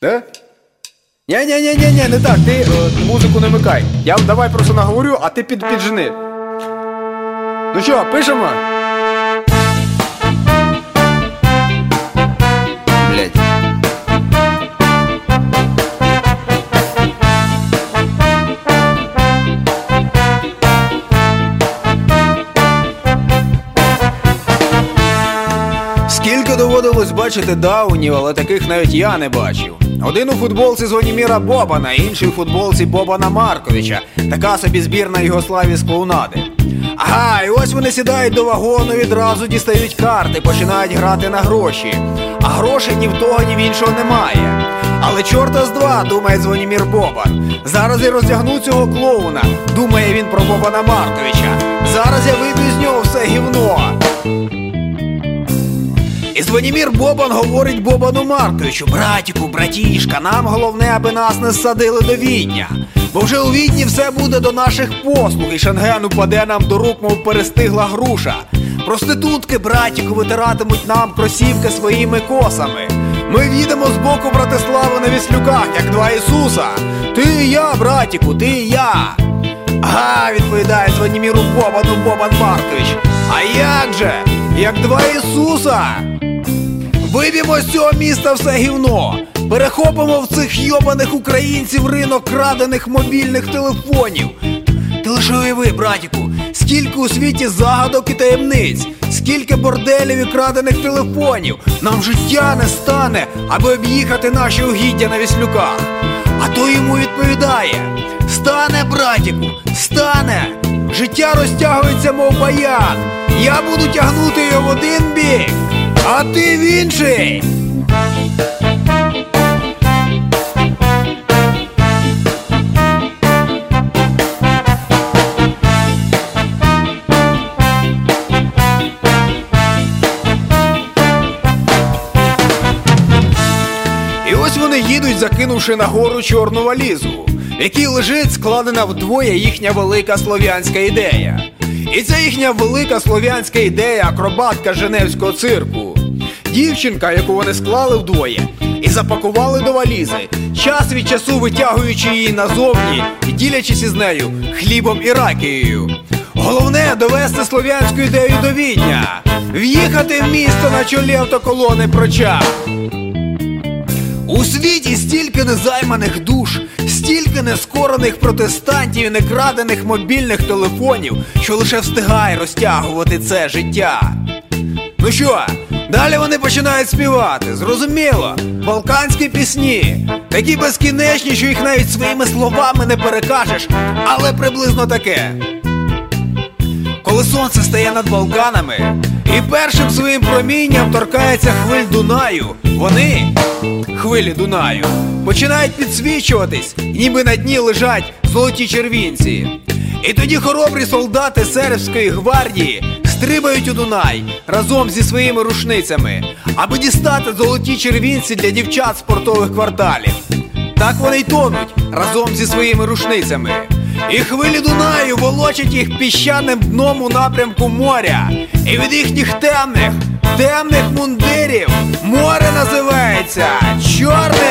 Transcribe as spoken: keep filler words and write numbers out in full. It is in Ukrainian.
Да? Ні-ні-ні-ні, не так, ти о, музику не вмикай. Я давай просто наговорю, а ти під, піджени. Ну що, пишемо? Блять. Скільки доводилось бачити даунів, але таких навіть я не бачив. Один у футболці Звоніміра Бобана, інший у футболці Бобана Марковича. Така собі збірна Югославії з клоунади. Ага, і ось вони сідають до вагону, відразу дістають карти, починають грати на гроші. А грошей ні в того, ні в іншого немає. Але чорта з два, думає Звонімір Бобан. Зараз я роздягну цього клоуна, думає він про Бобана Марковича. Зараз я вийду з нього все гівно. І Звонімір Бобан говорить Бобану Марковичу: братіку, братішка, нам головне, аби нас не ссадили до Відня. Бо вже у Відні все буде до наших послуг, і Шенген упаде нам до рук, мов перестигла груша. Проститутки, братіку, витиратимуть нам кросівки своїми косами. Ми в'їдемо з боку Братислави на віслюках, як два Ісуса. Ти і я, братіку, ти і я. Ага, відповідає Звоніміру Бобану Бобан Маркович. А як же? Як два Ісуса. Виб'ємо з цього міста все гівно. Перехопимо в цих йобаних українців ринок крадених мобільних телефонів. Ти лише уяви, братіку, скільки у світі загадок і таємниць, скільки борделів і крадених телефонів. Нам життя не стане, аби об'їхати наші угіддя на віслюках. А той йому відповідає: стане, братіку, стане. Життя розтягується, мов баян. Я буду тягнути його в один бік, а ти в інший. І ось вони їдуть, закинувши нагору чорну валізу, в якій лежить складена вдвоє їхня велика слов'янська ідея. І це їхня велика слов'янська ідея – акробатка Женевського цирку. Дівчинка, яку вони склали вдвоє і запакували до валізи, час від часу витягуючи її назовні і ділячись із нею хлібом і ракією. Головне – довести слов'янську ідею до Відня, в'їхати в місто на чолі автоколони проча. У світі стільки незайманих душ, стільки нескорених протестантів і некрадених мобільних телефонів, що лише встигає розтягувати це життя. Ну що, далі вони починають співати, зрозуміло, балканські пісні, такі безкінечні, що їх навіть своїми словами не перекажеш, але приблизно таке. Коли сонце стає над Балканами і першим своїм промінням торкається хвиль Дунаю, вони, хвилі Дунаю, починають підсвічуватись, ніби на дні лежать золоті червінці. І тоді хоробрі солдати сербської гвардії стрибають у Дунай разом зі своїми рушницями, аби дістати золоті червінці для дівчат з портових кварталів. Так вони й тонуть разом зі своїми рушницями. І хвилі Дунаю волочать їх піщаним дном у напрямку моря. І від їхніх темних, темних мундирів море називається Чорне